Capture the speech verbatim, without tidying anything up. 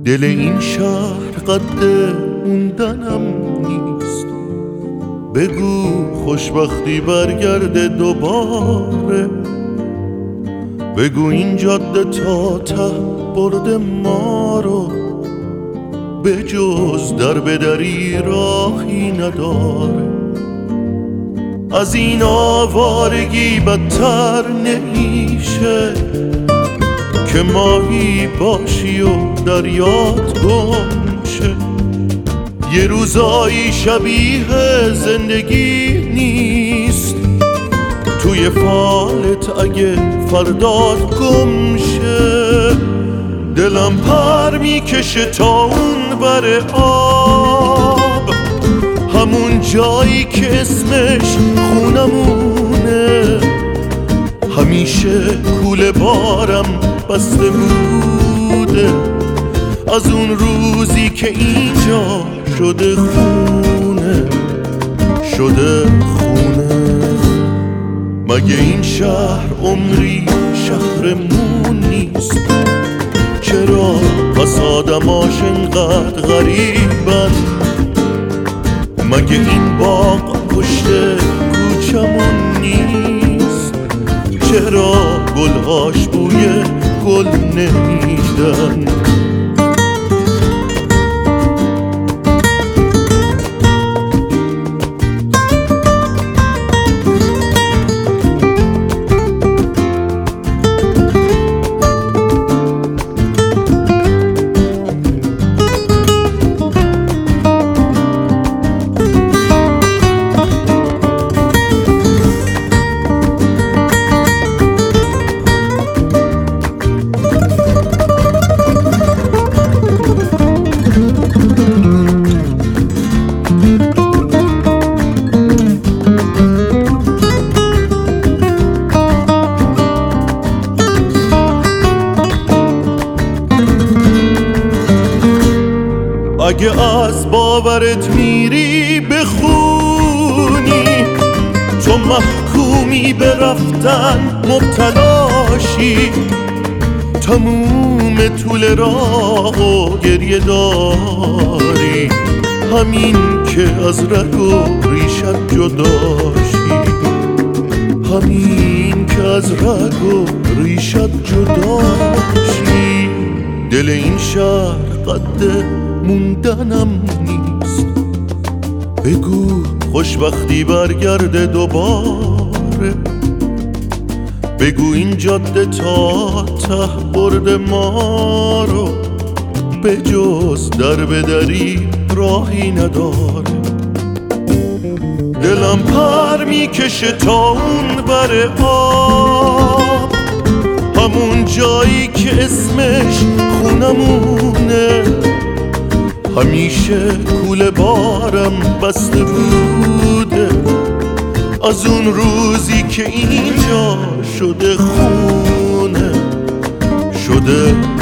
دل این شهر قد موندنم نیست. بگو خوشبختی برگرده دوباره. بگو این جاده تا ته برده ما رو، به جز در بدری راهی نداره. از این آوارگی بدتر نمیشه که ماهی باشی و دریات گم شه. یه روزایی شبیه زندگی نیست توی فالت اگه فردات گم شه. دلم پر میکشه تا اون بر آب، همون جایی که اسمش خونمونه. همیشه کوله بارم بسته بوده از اون روزی که اینجا شده خونه، شده خونه. مگه این شهر عمری شهرمون نیست؟ چرا پس آدماش انقدر غریبن؟ مگه این باغ پشت کوچمون نیست؟ چرا گلهاش بوی گل نمیدن؟ اگه از باورت میری بخونی تو محکومی به رفتن مبتلاشی. تموم طول راه و گریه داری، همین که از رگ و ریشت جداشی. همین که از رگ و ریشت جداشی. دل این شهر قد موندنم نیست. بگو خوشبختی برگرده دوباره. بگو این جاده تا ته برده ما رو، به جز در بدری راهی نداره. دلم پر میکشه تا اون بر آب، همون جایی که اسمش خونمونه. همیشه کوله بارم بسته بوده از اون روزی که اینجا شده خونه، شده